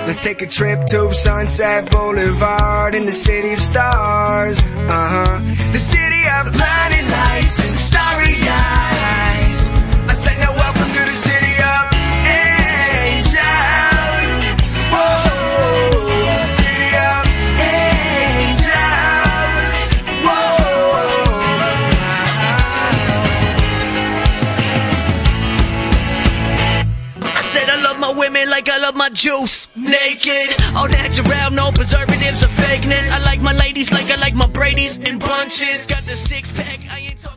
Let's take a trip to Sunset Boulevard in the city of stars. The city of blinding lights and starry eyes. I said now welcome to the city of angels. Whoa, city of angels. Whoa. I said I love my women like I love my juice. Naked, all natural, no preservatives or fakeness. I like my ladies like I like my Brady's in bunches. Got the six pack, I ain't talking